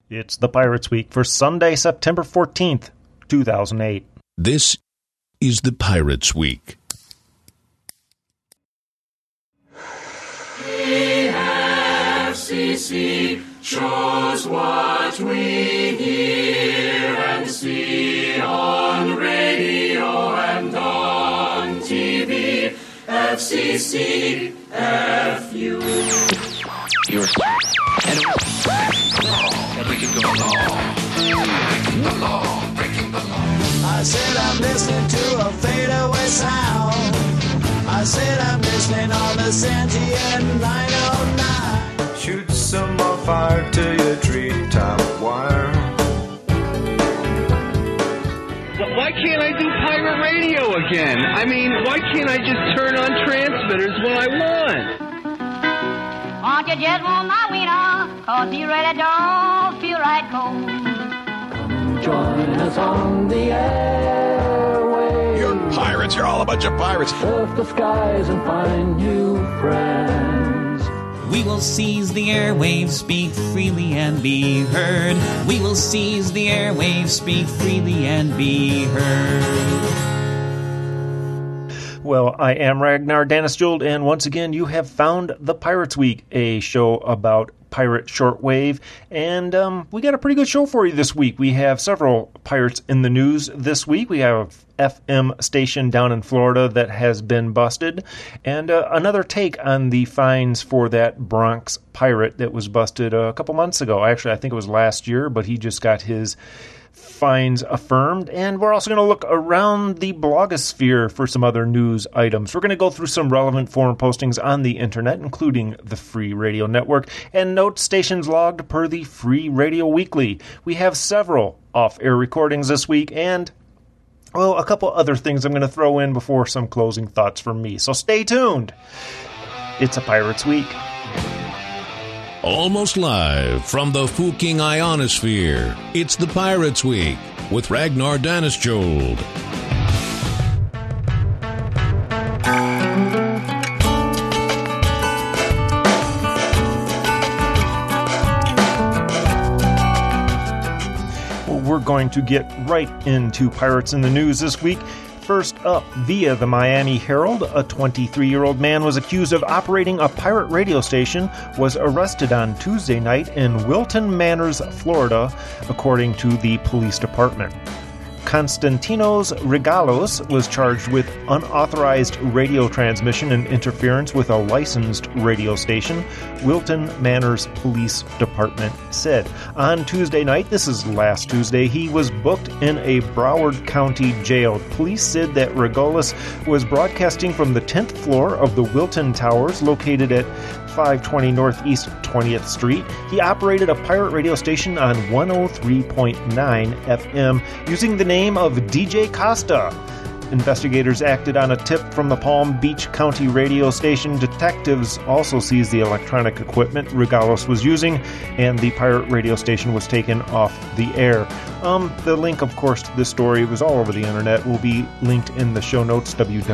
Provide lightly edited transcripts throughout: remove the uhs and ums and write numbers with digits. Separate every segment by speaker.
Speaker 1: It's the Pirates Week for Sunday, September 14th, 2008.
Speaker 2: This is the Pirates Week.
Speaker 3: The FCC shows what we hear and see on radio and on TV. FCC, FU.
Speaker 4: I said I'm listening to a fadeaway sound. I said I'm listening on the Santian 909.
Speaker 5: Shoot some more fire to your treetop wire.
Speaker 6: Why can't I do pirate radio again? I mean, why can't I just turn on transmitters when I want?
Speaker 7: Won't you just want my wiener? 'Cause he really don't feel right cold.
Speaker 4: Join us on the airwaves.
Speaker 2: You're pirates. You're all a bunch of pirates.
Speaker 4: Surf the skies and find new friends.
Speaker 8: We will seize the airwaves, speak freely and be heard. We will seize the airwaves, speak freely and be heard.
Speaker 1: Well, I am Ragnar Daneskjold, and once again, you have found the Pirates Week, a show about pirate shortwave, and we got a pretty good show for you this week. We have several pirates in the news this week. We have FM station down in Florida that has been busted, and another take on the fines for that Bronx pirate that was busted a couple months ago. Actually, I think it was last year, but he just got his fines affirmed, and we're also going to look around the blogosphere for some other news items. We're going to go through some relevant forum postings on the internet, including the Free Radio Network, and note stations logged per the Free Radio Weekly. We have several off-air recordings this week, and, well, a couple other things I'm going to throw in before some closing thoughts from me. So stay tuned. It's a Pirates Week.
Speaker 2: Almost live from the Fuking Ionosphere, it's the Pirates Week with Ragnar Daneskjold.
Speaker 1: Well, we're going to get right into Pirates in the News this week. First up, via the Miami Herald, a 23-year-old man was accused of operating a pirate radio station, was arrested on Tuesday night in Wilton Manors, Florida, according to the police department. Konstantinos Regalos was charged with unauthorized radio transmission and interference with a licensed radio station, Wilton Manors Police Department said. On Tuesday night, this is last Tuesday, he was booked in a Broward County jail. Police said that Regalos was broadcasting from the 10th floor of the Wilton Towers, located at 520 Northeast 20th Street. He operated a pirate radio station on 103.9 FM using the name of DJ Costa. Investigators acted on a tip from the Palm Beach County radio station. Detectives also seized the electronic equipment Regalos was using, and the pirate radio station was taken off the air. The link, of course, to this story was all over the internet. Will be linked in the show notes,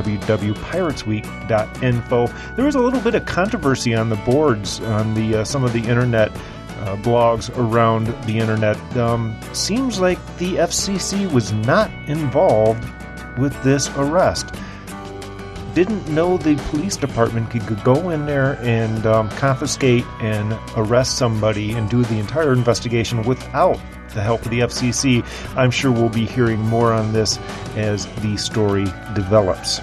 Speaker 1: www.piratesweek.info. There was a little bit of controversy on the boards on the some of the internet blogs around the internet. Seems like the FCC was not involved with this arrest. Didn't know the police department could go in there and confiscate and arrest somebody and do the entire investigation without the help of the FCC. I'm sure we'll be hearing more on this as the story develops.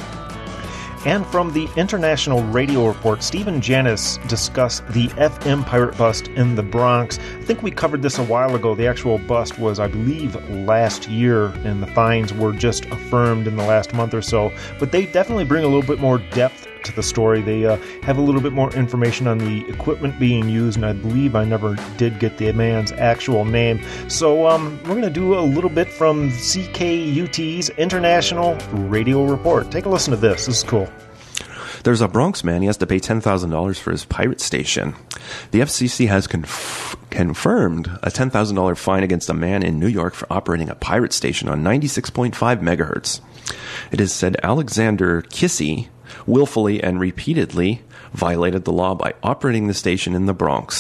Speaker 1: And from the International Radio Report, Stephen Janis discussed the FM pirate bust in the Bronx. I think we covered this a while ago. The actual bust was, I believe, last year, and the fines were just affirmed in the last month or so. But they definitely bring a little bit more depth to the story. They have a little bit more information on the equipment being used, and I believe I never did get the man's actual name. So we're going to do a little bit from CKUT's International Radio Report. Take a listen to this. This is cool.
Speaker 9: There's a Bronx man. He has to pay $10,000 for his pirate station. The FCC has confirmed a $10,000 fine against a man in New York for operating a pirate station on 96.5 megahertz. It is said Alexander Kissy willfully and repeatedly violated the law by operating the station in the Bronx.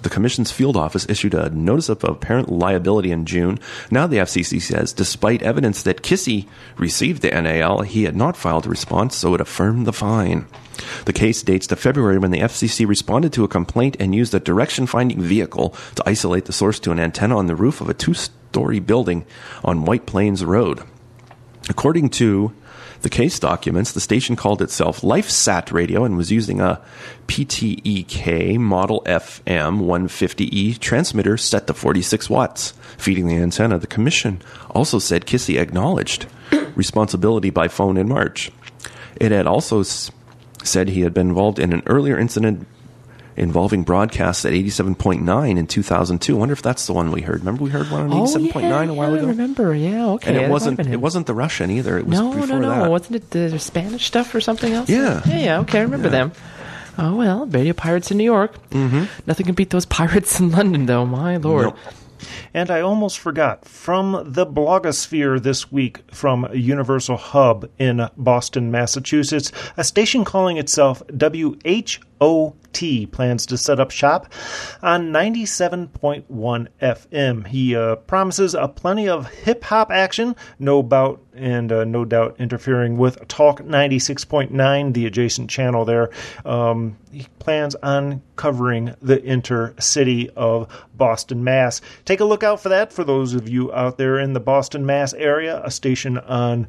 Speaker 9: The Commission's field office issued a notice of apparent liability in June. Now the FCC says, despite evidence that Kissy received the NAL, he had not filed a response, so it affirmed the fine. The case dates to February when the FCC responded to a complaint and used a direction-finding vehicle to isolate the source to an antenna on the roof of a 2-story building on White Plains Road. According to the case documents, the station called itself LifeSat Radio and was using a PTEK Model FM 150E transmitter set to 46 watts, feeding the antenna. The Commission also said Kissy acknowledged responsibility by phone in March. It had also said he had been involved in an earlier incident involving broadcasts at 87.9 in 2002. I wonder if that's the one we heard. Remember we heard one on 87.9 a while ago?
Speaker 10: I remember, yeah, okay.
Speaker 9: And it wasn't the Russian either. It was before that.
Speaker 10: Wasn't it the Spanish stuff or something else?
Speaker 9: Yeah.
Speaker 10: Yeah, okay, I remember them. Oh, well, Radio Pirates in New York. Mm-hmm. Nothing can beat those pirates in London, though, my lord.
Speaker 1: Nope. And I almost forgot, from the blogosphere this week from Universal Hub in Boston, Massachusetts, a station calling itself WHOT plans to set up shop on 97.1 FM. He promises plenty of hip-hop action, no doubt interfering with Talk 96.9, the adjacent channel there. He plans on covering the intercity of Boston, Mass. Take a look out for that for those of you out there in the Boston, Mass area. A station on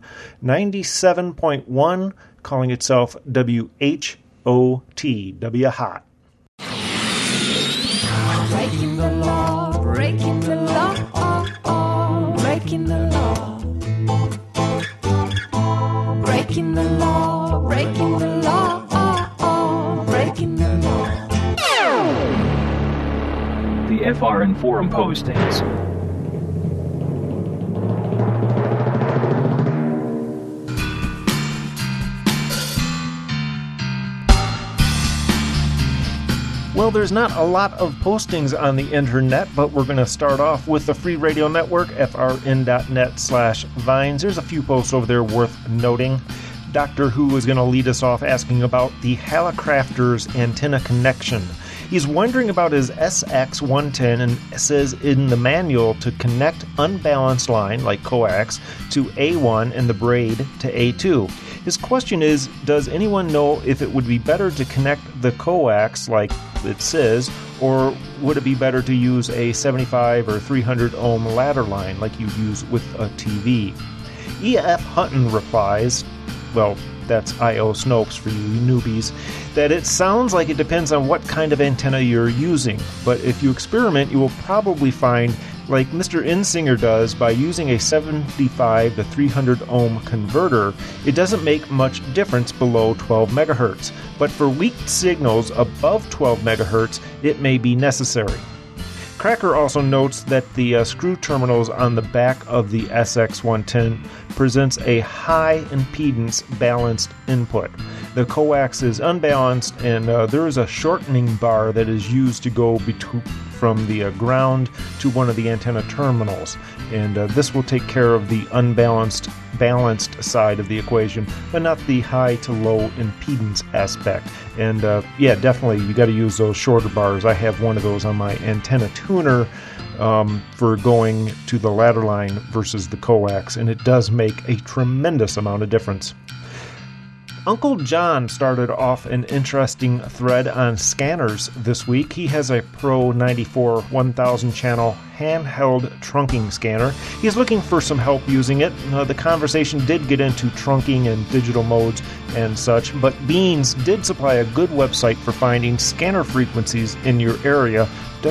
Speaker 1: 97.1 calling itself WHOT. WHOT.
Speaker 11: Breaking the law, breaking the law, breaking the law. Breaking the law, breaking the law, breaking the law.
Speaker 12: The FRN forum postings.
Speaker 1: Well, there's not a lot of postings on the internet, but we're going to start off with the Free Radio Network, frn.net/vines. There's a few posts over there worth noting. Doctor Who is going to lead us off asking about the Hallicrafters antenna connection. He's wondering about his SX110 and says in the manual to connect unbalanced line, like coax, to A1 and the braid to A2. His question is, does anyone know if it would be better to connect the coax, like it says, or would it be better to use a 75 or 300 ohm ladder line like you use with a TV? E.F. Hutton replies, well, that's I.O. Snopes for you newbies, that it sounds like it depends on what kind of antenna you're using, but if you experiment, you will probably find, like Mr. Insinger does, by using a 75 to 300 ohm converter, it doesn't make much difference below 12 megahertz, but for weak signals above 12 megahertz, it may be necessary. Cracker also notes that the screw terminals on the back of the SX110 presents a high impedance balanced input. The coax is unbalanced, and there is a shortening bar that is used to go from the ground to one of the antenna terminals, and this will take care of the balanced side of the equation, but not the high to low impedance aspect. And yeah, definitely you got to use those shorter bars. I have one of those on my antenna tuner for going to the ladder line versus the coax, and it does make a tremendous amount of difference. Uncle John started off an interesting thread on scanners this week. He has a Pro 94 1000 channel handheld trunking scanner. He's looking for some help using it. The conversation did get into trunking and digital modes and such, but Beans did supply a good website for finding scanner frequencies in your area,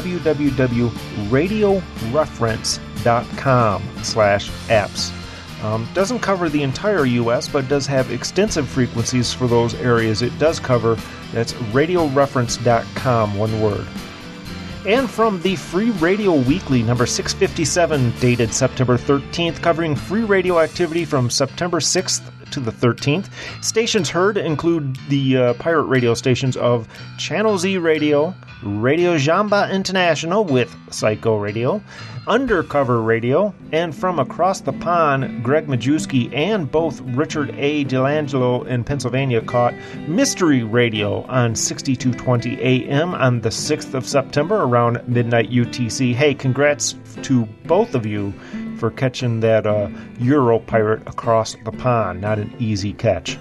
Speaker 1: www.radioreference.com/apps. Doesn't cover the entire U.S., but does have extensive frequencies for those areas it does cover. That's radioreference.com, one word. And from the Free Radio Weekly, number 657, dated September 13th, covering free radio activity from September 6th to the 13th. Stations heard include the pirate radio stations of Channel Z Radio, Radio Jamba International with Psycho Radio, Undercover Radio, and from across the pond, Greg Majewski and both Richard A. DeLangelo in Pennsylvania caught Mystery Radio on 6220 AM on the 6th of September around midnight UTC. Hey, congrats to both of you for catching that Euro pirate across the pond. Not an easy catch.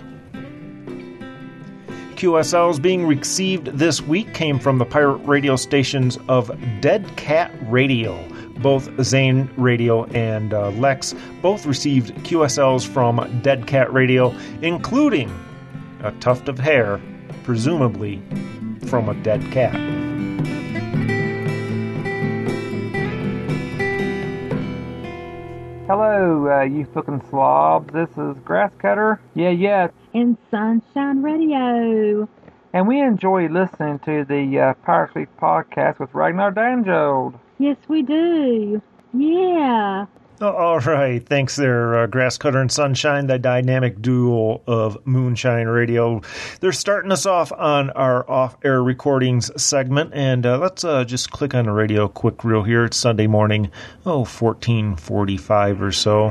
Speaker 1: QSLs being received this week came from the pirate radio stations of Dead Cat Radio. Both Zane Radio and Lex both received QSLs from Dead Cat Radio, including a tuft of hair, presumably from a dead cat.
Speaker 13: Hello, you looking slobs. This is Grass Cutter. Yeah.
Speaker 14: In Sunshine Radio.
Speaker 13: And we enjoy listening to the Pirates Week podcast with Ragnar Danjold.
Speaker 14: Yes, we do. Yeah.
Speaker 1: Oh, all right. Thanks there, Grass Cutter and Sunshine, the dynamic duo of Moonshine Radio. They're starting us off on our off-air recordings segment, and let's just click on the radio quick reel here. It's Sunday morning, 14:45 or so.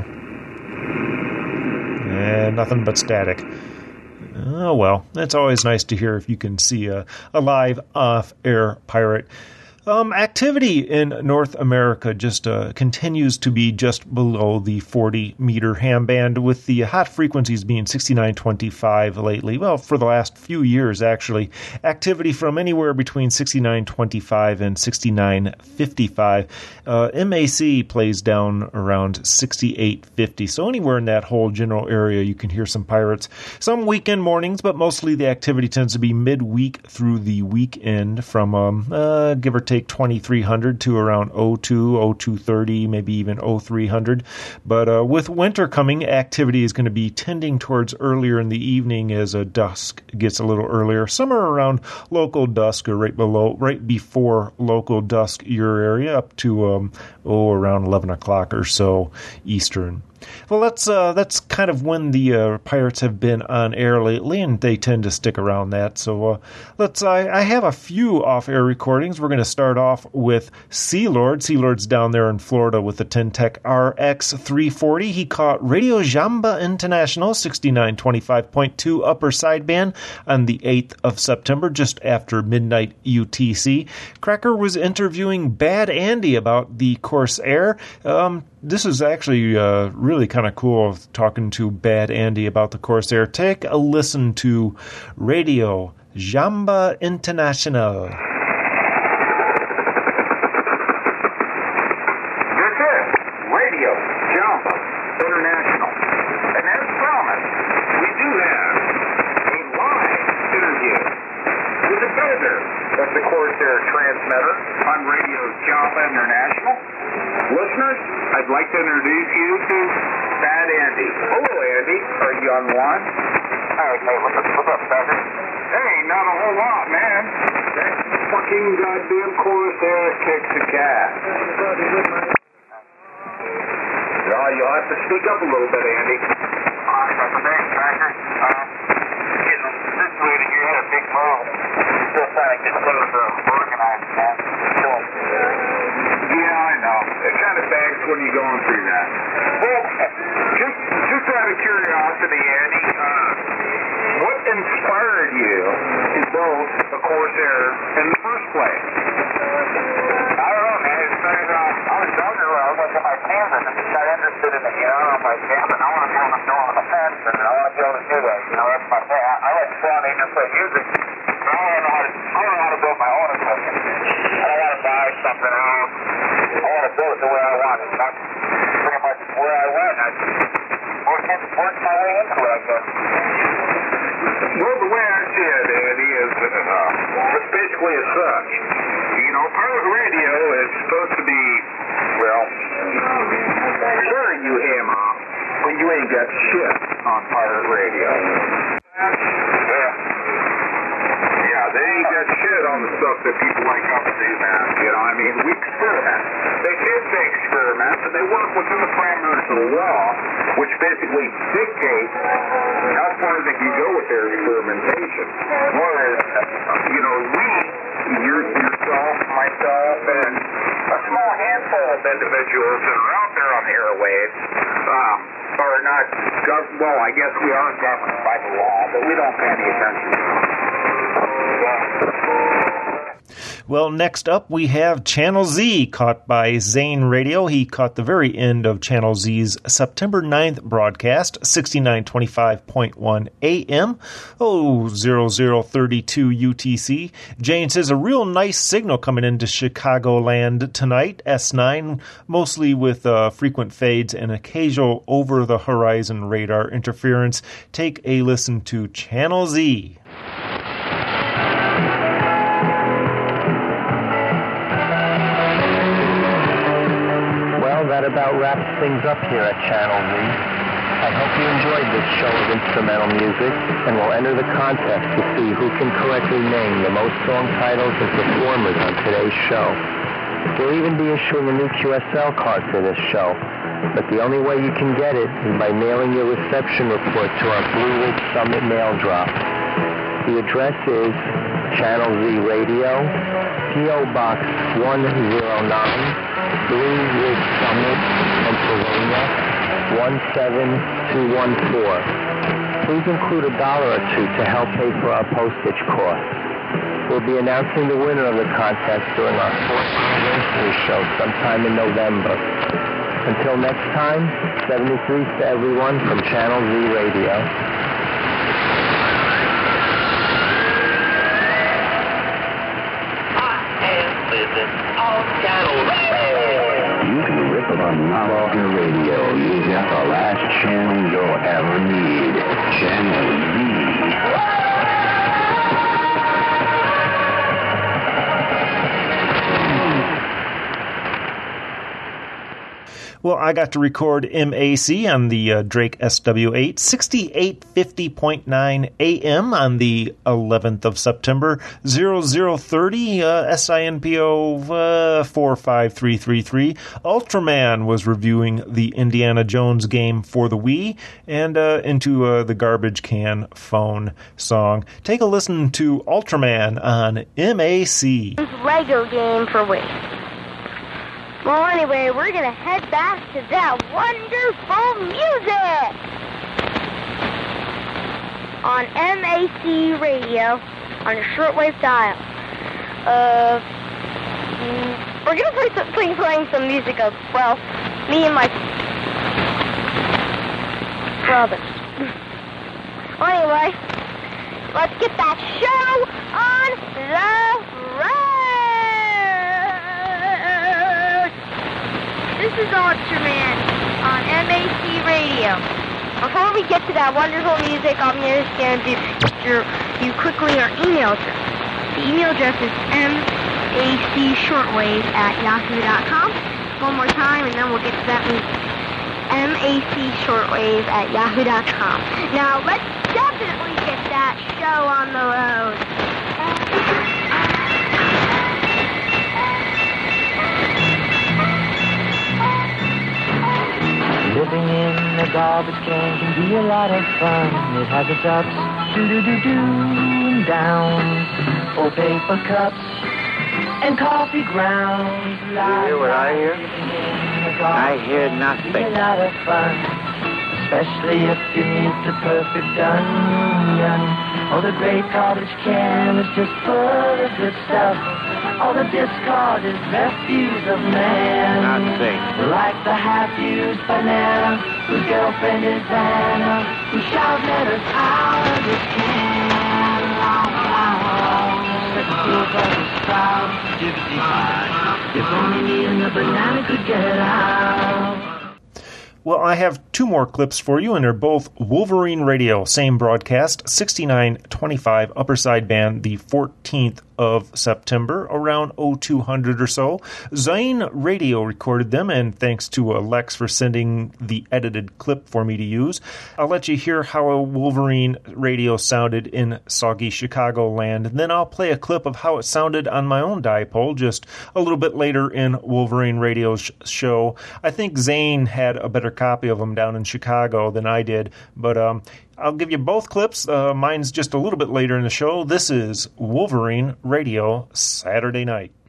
Speaker 1: And nothing but static. Oh, well, it's always nice to hear if you can see a live off-air pirate. Activity in North America just continues to be just below the 40-meter ham band, with the hot frequencies being 69.25 lately. Well, for the last few years, actually. Activity from anywhere between 69.25 and 69.55. MAC plays down around 68.50. So anywhere in that whole general area, you can hear some pirates. Some weekend mornings, but mostly the activity tends to be midweek through the weekend from, give or take, 2300 to around 0230, maybe even 0300. But with winter coming, activity is going to be tending towards earlier in the evening as dusk gets a little earlier. Somewhere around local dusk or right before local dusk your area, up to around 11 o'clock or so Eastern. Well, that's kind of when the pirates have been on air lately, and they tend to stick around that. So I have a few off-air recordings. We're going to start off with Sealord. Sealord's down there in Florida with the Tentec RX340. He caught Radio Jamba International 69.25.2 upper sideband on the 8th of September, just after midnight UTC. Cracker was interviewing Bad Andy about the Corsair. This is actually really kind of cool, talking to Bad Andy about the Corsair. Take a listen to Radio Jamba International.
Speaker 15: This is Radio Jamba International. And as promised, we do have a live interview with the builder of the Corsair transmitter on Radio Jamba International. Listeners, I'd like to introduce you to Bad Andy. Hello, Andy. Are you on the line? Hey, what's up, Becker? Hey, not a whole lot, man. That fucking goddamn Corsair kicks the cat. No, you'll have to speak up a little bit, Andy. Thanks, Becker. Getting situated here had a big move. Still trying to get things organized, man. Yeah, I know. It kind of bangs when you're going through that. Well, just out of curiosity, Andy, what inspired you to build a Corsair in the first place? I don't know, man. It started I was younger when I was looking at my camping and got interested in it, on my camping. I want to be able to go on the fence, and I want to be able to do that. That's my thing. I like flying and play music. But I don't know how to build my own equipment. I don't want to buy something else. I want to build it the way I want it. That's pretty much where I went. I worked my way into it, I guess. Well, the way I see it, Andy, is it's basically as such. Pirate radio is supposed to be, sure you ham off when you ain't got shit on pirate radio. Yeah, they ain't got shit on the stuff that people like us do, man. We experiment. They say experiment, but they work within the parameters of the law, which basically dictates how far they can go with their experimentation. Whereas, you're myself, and a small handful of individuals that are out there on the airwaves are not, well, I guess we are governed by the law, but we don't pay any attention to it.
Speaker 1: Well, next up we have Channel Z, caught by Zane Radio. He caught the very end of Channel Z's September 9th broadcast, 6925.1 AM, 0032 UTC. Jane says a real nice signal coming into Chicagoland tonight, S9, mostly with frequent fades and occasional over-the-horizon radar interference. Take a listen to Channel Z.
Speaker 16: That about wraps things up here at Channel Z. I hope you enjoyed this show of instrumental music, and will enter the contest to see who can correctly name the most song titles and performers on today's show. We'll even be issuing a new QSL card for this show, but the only way you can get it is by mailing your reception report to our Blue Ridge Summit mail drop. The address is Channel Z Radio, P.O. Box 109, Blue Ridge Summit, Pennsylvania, 17214. Please include $1 or $2 to help pay for our postage costs. We'll be announcing the winner of the contest during our 4th anniversary show sometime in November. Until next time, 73 to everyone from Channel Z Radio.
Speaker 17: You can rip it on not off your radio. You've got the last channel you'll ever need. Channel Z.
Speaker 1: Well, I got to record MAC on the Drake SW8, 6850.9 AM on the 11th of September, 0030, SINPO 45333. Ultraman was reviewing the Indiana Jones game for the Wii, and into the Garbage Can Phone song. Take a listen to Ultraman on MAC.
Speaker 18: Lego game for Wii. Well, anyway, we're going to head back to that wonderful music on MAC radio on a shortwave dial. We're going to be playing some music of, well, me and my brothers. Well, anyway, let's get that show on the road. This is Ultraman on MAC Radio. Before we get to that wonderful music, I'm just going to do you quickly our email address. The email address is macshortwave@yahoo.com. One more time, and then we'll get to that music. macshortwave@yahoo.com. Now, let's definitely get that show on the road.
Speaker 4: Living in a garbage can can be a lot of fun. It has its ups, and downs. Oh, paper cups and coffee grounds.
Speaker 19: You hear what I hear? I hear nothing.
Speaker 4: It's a lot of fun, especially if you need the perfect onion. Oh, the great garbage can is just full of good stuff. All the discarded refuse of man.
Speaker 19: Nothing.
Speaker 4: Like the half-used banana, whose girlfriend is Anna, who shouts letters out of his can. Such a cool garbage crowd. If only me and the banana could get out.
Speaker 1: Well, I have two more clips for you, and they're both Wolverine Radio, same broadcast, 6925 Upper Sideband, the 14th of September, around 0200 or so. Zane Radio recorded them, and thanks to Lex for sending the edited clip for me to use. I'll let you hear how a Wolverine Radio sounded in soggy Chicagoland, and then I'll play a clip of how it sounded on my own dipole just a little bit later in Wolverine Radio's show. I think Zane had a better copy of them down in Chicago than I did, but I'll give you both clips. Mine's just a little bit later in the show. This is Wolverine Radio Saturday night.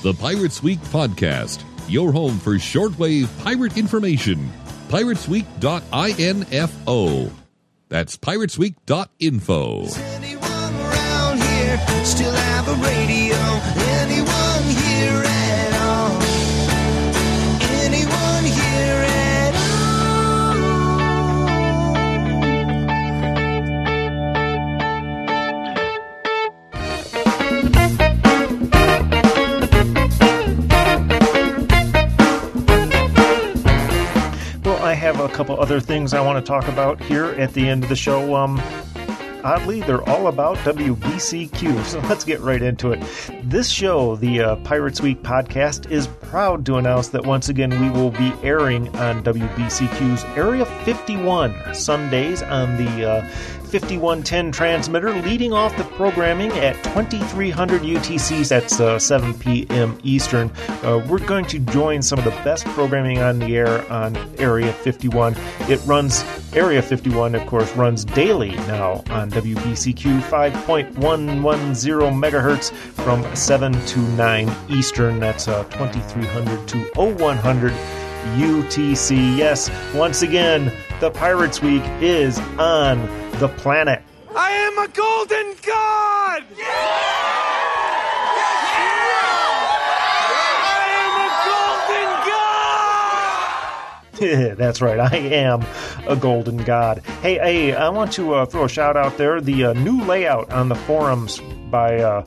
Speaker 2: The Pirates Week Podcast, your home for shortwave pirate information. piratesweek.info. That's piratesweek.info.
Speaker 20: Around here still have a radio. Anyone here at all? Anyone here at
Speaker 1: I have a couple other things I want to talk about here at the end of the show. Oddly, they're all about WBCQ, so let's get right into it. This show, the Pirates Week podcast, is proud to announce that once again we will be airing on WBCQ's Area 51 Sundays on the 5110 transmitter, leading off the programming at 2300 UTCs. That's 7 p.m. Eastern. We're going to join some of the best programming on the air on Area 51. Area 51, of course, runs daily now on WBCQ 5.110 megahertz from 7 to 9 Eastern. That's 2300 to 0100 UTC. Yes, once again, the Pirates Week is on the planet.
Speaker 20: I am a golden god!
Speaker 1: That's right, I am a golden god. Hey, I want to throw a shout out there. The new layout on the forums by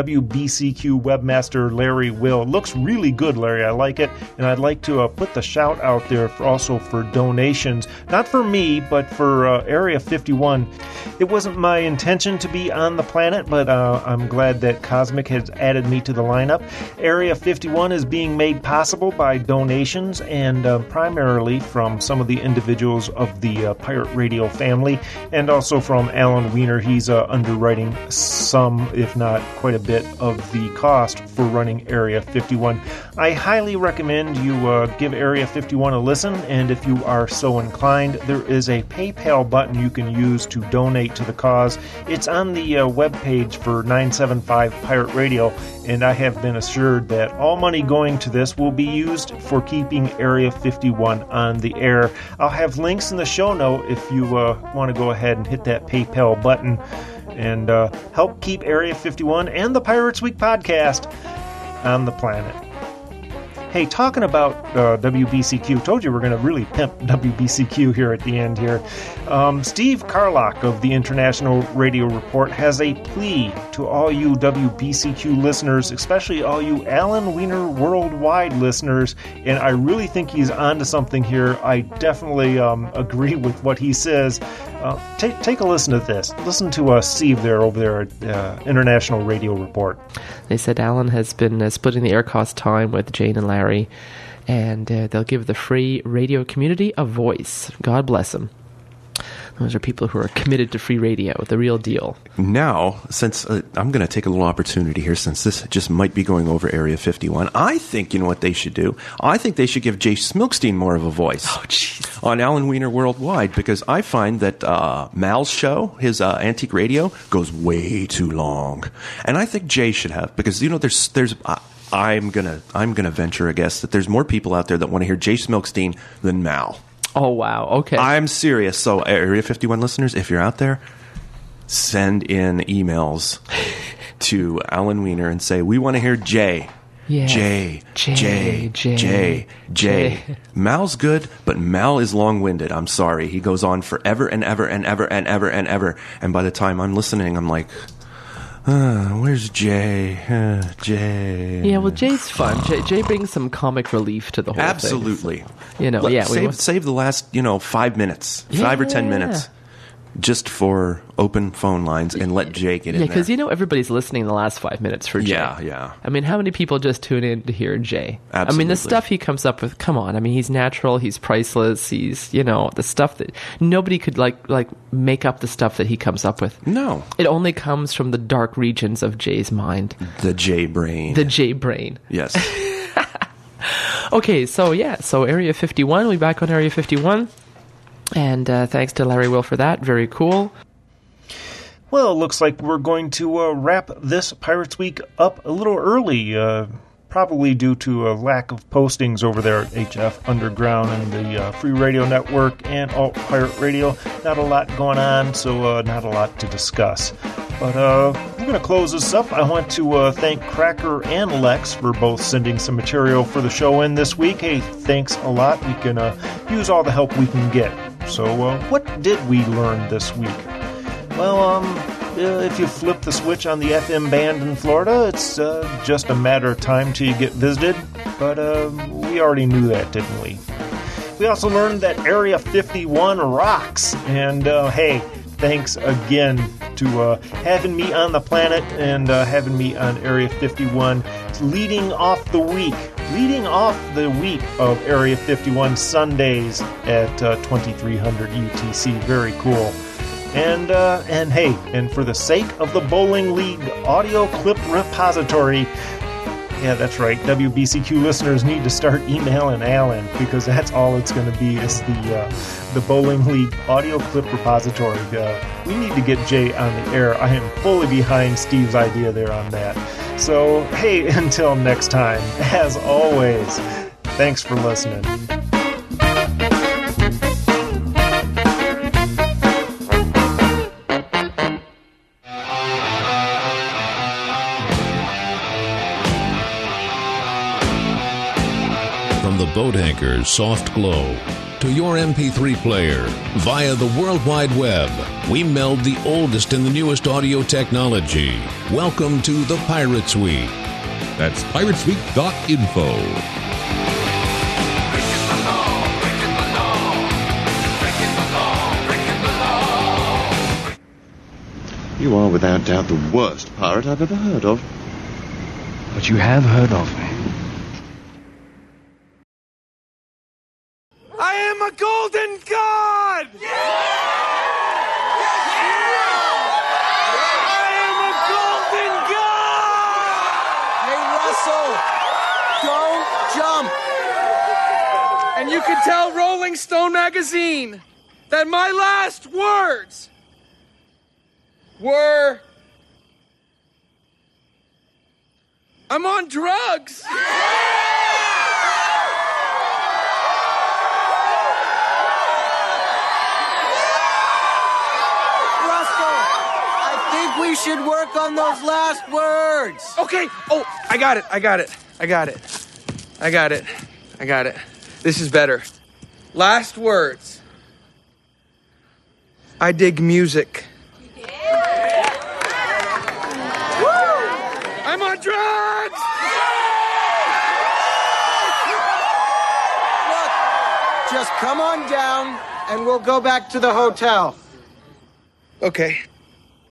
Speaker 1: WBCQ webmaster Larry Will looks really good, Larry. I like it, and I'd like to put the shout out there also for donations, not for me, but for Area 51. It wasn't my intention to be on the planet, but I'm glad that Cosmic has added me to the lineup. Area 51 is being made possible by donations and primarily from some of the individuals of the Pirate Radio family, and also from Alan Wiener. He's underwriting some, if not quite a bit, of the cost for running Area 51. I highly recommend you give Area 51 a listen, and if you are so inclined, there is a PayPal button you can use to donate to the cause. It's on the webpage for 975 Pirate Radio, and I have been assured that all money going to this will be used for keeping Area 51 on the air. I'll have links in the show note if you want to go ahead and hit that PayPal button and help keep Area 51 and the Pirates Week podcast on the planet. Hey, talking about WBCQ, told you we're going to really pimp WBCQ here at the end here. Steve Carlock of the International Radio Report has a plea to all you WBCQ listeners, especially all you Alan Wiener Worldwide listeners, and I really think he's onto something here. I definitely agree with what he says. Take a listen to this. Listen to Steve over there at International Radio Report.
Speaker 10: They said Alan has been splitting the air cost time with Jane and Larry, and they'll give the free radio community a voice. God bless them. Those are people who are committed to free radio, the real deal.
Speaker 9: Now, since I'm going to take a little opportunity here, since this just might be going over Area 51, I think, you know what they should do? I think they should give Jay Smilkstein more of a voice on Alan Wiener Worldwide, because I find that Mal's show, his Antique Radio, goes way too long. And I think Jay should have, because, you know, there's I'm gonna venture a guess that there's more people out there that want to hear Jay Smilkstein than Mal.
Speaker 10: Oh, wow. Okay.
Speaker 9: I'm serious. So, Area 51 listeners, if you're out there, send in emails to Alan Wiener and say, we want to hear Jay.
Speaker 10: Yeah.
Speaker 9: Jay. Mal's good, but Mal is long-winded. I'm sorry. He goes on forever and ever and ever and ever and ever. And by the time I'm listening, I'm like, where's Jay? Jay.
Speaker 10: Yeah, well, Jay's fun. Jay brings some comic relief to the whole
Speaker 9: Absolutely.
Speaker 10: thing. You know,
Speaker 9: save the last, 5 minutes, 5 or 10 minutes, just for open phone lines and let Jay get in there.
Speaker 10: Yeah, because everybody's listening the last 5 minutes for Jay.
Speaker 9: Yeah.
Speaker 10: I mean, how many people just tune in to hear Jay?
Speaker 9: Absolutely.
Speaker 10: I mean, the stuff he comes up with, come on. I mean, he's natural, he's priceless, he's, the stuff that nobody could like make up the stuff that he comes up with.
Speaker 9: No.
Speaker 10: It only comes from the dark regions of Jay's mind.
Speaker 9: The Jay brain.
Speaker 10: The Jay brain.
Speaker 9: Yes.
Speaker 10: Okay, so Area 51, we back on Area 51. And thanks to Larry Will for that. Very cool.
Speaker 1: Well, it looks like we're going to wrap this Pirates Week up a little early. probably due to a lack of postings over there at HF Underground and the Free Radio Network and Alt Pirate Radio. Not a lot going on, so not a lot to discuss. But we're going to close this up. I want to thank Cracker and Lex for both sending some material for the show in this week. Hey, thanks a lot. We can use all the help we can get. So what did we learn this week? Well, if you flip the switch on the FM band in Florida, it's just a matter of time till you get visited. But we already knew that, didn't we? We also learned that Area 51 rocks. And hey, thanks again to having me on the planet and having me on Area 51, leading off the week of Area 51 Sundays at 2300 UTC. Very cool. And hey, and for the sake of the Bowling League audio clip repository, yeah, that's right, WBCQ listeners need to start emailing Alan, because that's all it's going to be is the Bowling League audio clip repository. We need to get Jay on the air. I am fully behind Steve's idea there on that. So, hey, until next time, as always, thanks for listening.
Speaker 2: From the boat anchor's soft glow to your MP3 player via the World Wide Web, we meld the oldest and the newest audio technology. Welcome to the Pirates Week.
Speaker 21: That's piratesweek.info.
Speaker 22: You are without doubt the worst pirate I've ever heard of.
Speaker 23: But you have heard of me.
Speaker 20: I am a golden god! Yeah! I am a golden god!
Speaker 6: Hey, Russell, don't jump. And you can tell Rolling Stone magazine that my last words were, I'm on drugs.
Speaker 19: We should work on those last words.
Speaker 6: Okay. Oh, I got it. This is better. Last words. I dig music. I'm on drugs!
Speaker 19: Look, just come on down and we'll go back to the hotel.
Speaker 6: Okay.